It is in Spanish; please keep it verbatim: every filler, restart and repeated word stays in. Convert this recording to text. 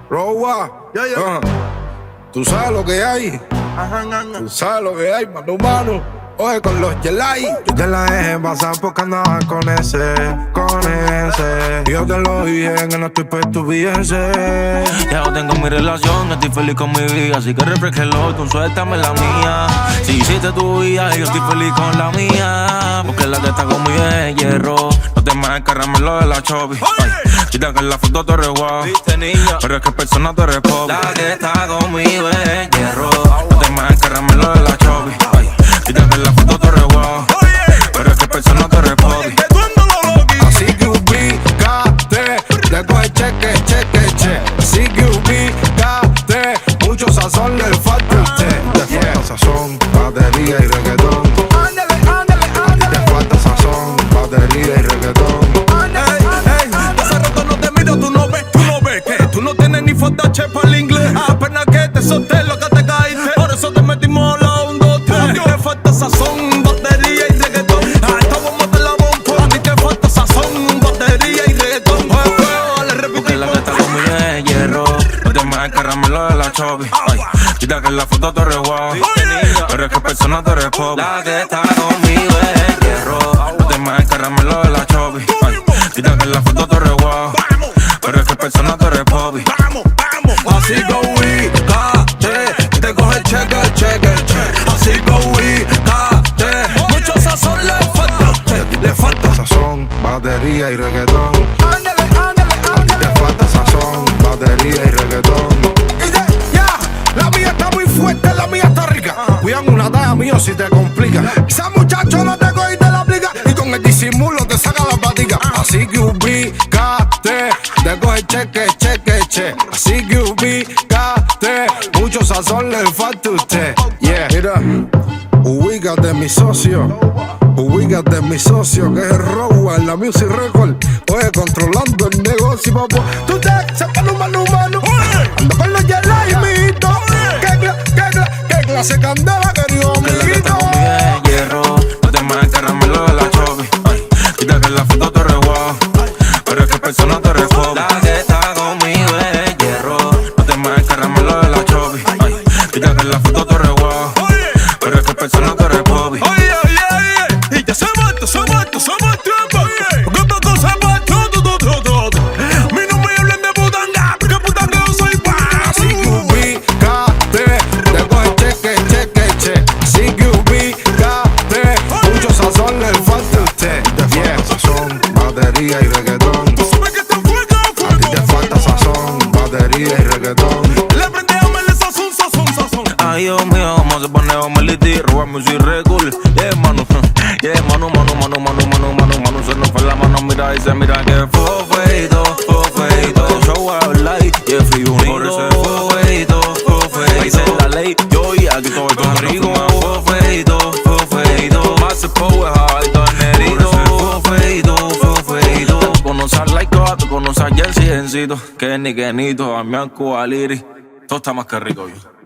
Rowa, Ya, ya. uh, tú sabes lo que hay, Ajá, ajá. tú sabes lo que hay, mano mano. Oye, con los Jelay. Yo te la dejé pasar porque andaba con ese, con ese. Yo te lo dije que no estoy pa' estupideces. Ya no tengo mi relación, estoy feliz con mi vida. Así que refresquelo y consuéltame la mía. Si hiciste tu vida, yo estoy feliz con la mía. Porque la que está conmigo es hierro. No te más encarramelo de la chovi. Quita que en la foto te reguau. Pero es que persona te responde. La que está conmigo es hierro. No te más encarramelo de la chovi. Quita que en la foto te reguau. Pero es que persona te responde. Así que ubícate, le coge cheque, cheque, che. Así que ubícate, mucho sazón le falta a usted. Le falta sazón, batería y reggaetón. Ándale, ándale, ándale. Le falta sazón, batería y reggaetón. Ey, ey, hace rato no te miro, tú no ves, tú no ves que tú no tienes ni foto che para el inglés. Apenas que te solté lo que te caíste. Por eso te metimos la un, dos, tres. Te falta sazón, batería y reggaetón. A esta bomba te la bombo. A ti te falta sazón, batería y reggaetón. Juego, juego, le repito. Porque la que está conmigo es hierro. No te más encarramelo de la chovi. Quita que en la foto te reguau. Pero es que persona te responde. La que está conmigo es hierro. No te más encarramelo de la chovi. Quita que en la foto te reguau. Pero es que persona te responde. Vamos, vamos. Así que ubícate, te coge cheque, cheque, che. Así que ubícate, Mucho sazón le falta a usted. le falta sazón, batería y reggaetón. Ándale, ándale, ándale. Le falta sazón, batería y reggaetón. Y ya, ya. La mía está muy fuerte, la mía está rica. Cuidan una talla mío si te complica. Esa muchacho no te coge y te la aplica. Y con el disimulo te saca la patica. Así que ubícate, te coge cheque, cheque, che. Así que ubícate, mucho sazón le falta a usted. Yeah, mira, ubícate mi socio. Ubícate mi socio que es el Rowa en la Music Record. Oye, controlando el negocio, papá. Tú te sacan humano, humano. Ando con los Jelay, mijito. ¿Qué, cla- qué, cla- qué clase de candela, querido Porque la que está amiguito? conmigo es hierro. No te más encarramelo de la chovi. Quita que en la foto te reguau. Pero es que persona te responde. La que está conmigo es hierro. No te más encarramelo de la chovi. Quita que en la foto te reguau. Pero es que persona te responde. Oye, oye, oye. Y ya se muerto, se muerto, se muerto. Porque poco se muerto, todo, todo, todo. A mí no me hablen de putanga, porque putanga yo soy pa. Así que ubícate, te coge cheque, cheque, che. Así que ubícate, mucho sazón le falta a usted. Te falta sazón, batería y reggaetón. Tú sabes que está fuego, A ti fuego. te falta sazón, batería y reggaetón. Le prendí a Mel sazón, sazón, sazón. Ay, Dios mío, cómo se pone Omelity, robar Music Record. Yeah, mano, yeah, mano, mano, mano, mano, mano, mano, mano. Se nos fue la mano, mira y se mira que fue feito, fue feito. Show a like, yeah, fui unido. Por eso fue feito, fue feito. Hice la ley, yo y aquí todo esto es rico. Fue feito, fue feito. Más se puede alto nerito. Fue feito, fue feito. Conocer like, tú conocer Jersey, Gencito. Kenny, Kenito, Amianco, Aliri. Todo está más que rico, yo.